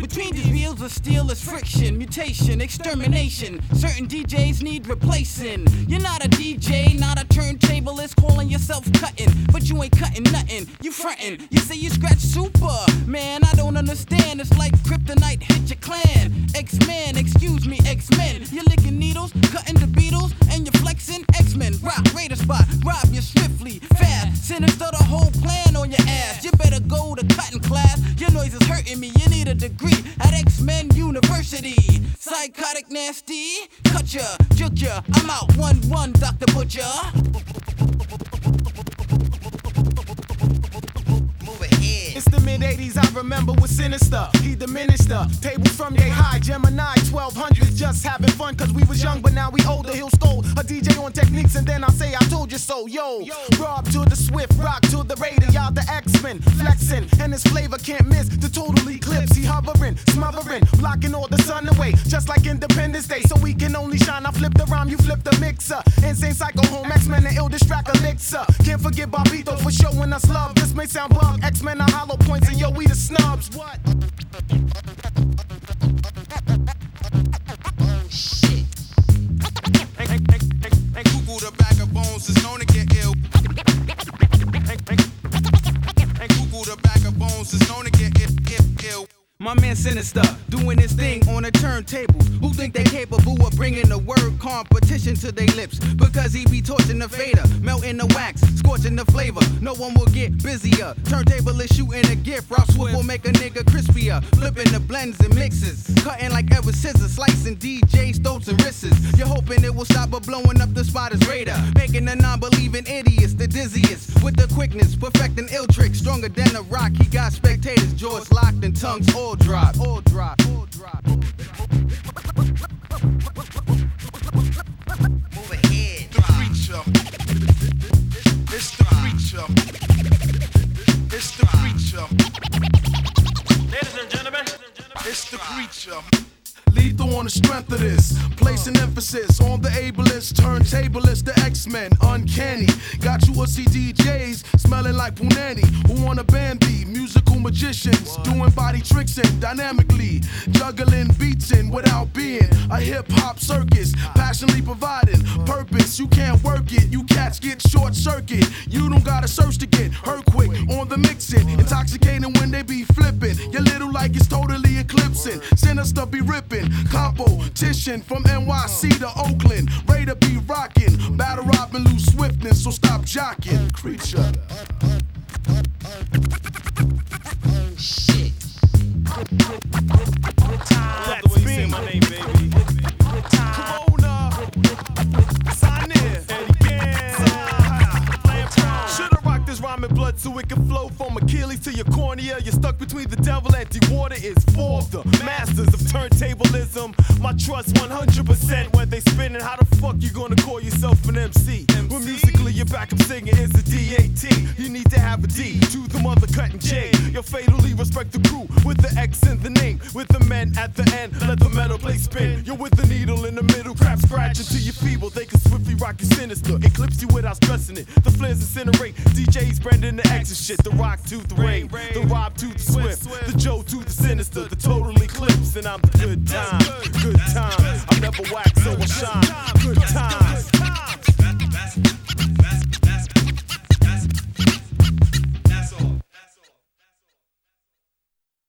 Between these wheels of steel is friction, mutation, extermination. Certain DJs need replacing. You're not a DJ, not a turntablist, calling yourself cutting, but you ain't cutting nothing. You frontin', you say you scratch super. Man, I don't understand. It's like kryptonite hit your clan. X-Men, excuse me, X-Men. You're licking needles, cutting the Beatles, and you're flexing. X-Men, rock, Raider spot, rob you swiftly, fast. Sinister the whole plan on your ass. You better go to cutting class. Your noise is hurting me. You need a degree at X-Men University. Psychotic nasty, cut ya, juke ya. I'm out 1-1, Dr. Butcher. It's the mid-80s, I remember was sinister. He diminished the tables from Yay High, Gemini 1200s. Just having fun cause we was young, but now we older. He'll scold a DJ on techniques and then I'll say I told you so. Yo, Rob to the Swift, rock to the Raider. Y'all the X-Men, flexing, and his flavor can't miss the total eclipse. He hovering, smothering, blocking all the sun away, just like Independence Day. So we can only shine. I flip the rhyme, you flip the mixer. Insane Psycho Home, X-Men and ill distract elixir. Can't forget Bobito for showing us love. This may sound bug, X-Men are hollow points and yo, we the snubs. What? Oh shit. And Google the bag of bones is known to get ill. And Google the bag of bones is known to get ill. My man Sinister, doing his thing on the turntables. Who think they capable of bringing the word competition to their lips? Because he be torching the fader, melting the wax, scorching the flavor. No one will get busier. Turntable is shooting a gift. Rock Swift will make a nigga crispier. Flipping the blends and mixes. Cutting like ever scissors, slicing DJ Stoltz and wrists. You're hoping it will stop, but blowing up the spot is radar. Making the non-believing idiots the dizziest. With the quickness, perfecting ill tricks. Stronger than the rock, he got spectators. Jaws locked and tongues all drop, all drop, all drop. Move ahead. The creature. It's the creature. It's the creature. Ladies and gentlemen. It's the creature. Lethal on the strength of this, placing emphasis on the ableist, turntablist, the X-Men, uncanny. Got you a CDJs smelling like Punani, who wanna band be musical magicians, doing body tricks and dynamically juggling beats in without being a hip-hop circus, passionately providing purpose. You can't work it, you cats get short circuit. You don't gotta search to get hurt quick on the mixing, intoxicating when they be flipping. Your little like it's totally eclipsing, Sinister be ripping. Competition from NYC to Oakland, Raider be rocking, battle robbing, lose swiftness, so stop jocking. Creature. Oh shit. Love the way you say my name, baby. Corona. Sign in. Should I rock this rhyme in blood so it can flow from Achilles to your cornea? You're stuck between the devil and D-Water is four of the masters of turntablism. My trust 100% when they spinning. How the fuck you gonna call yourself an MC? When musically your backup singer is a DAT. You need to have a D to the mother cutting J. You'll fatally respect the crew with the X in the name. With the men at the end, let the metal play spin. You're with the needle in the middle, crap scratch until you're feeble. They can swiftly rock you sinister, eclipse you without stressing it. The flares incinerate, DJs branding the X and shit. The rock to the Ray, the Rob to the Swift, the Joe to the Sinister, the total eclipse. And I'm the good time, good time. I'm never wax, so I shine. Good time.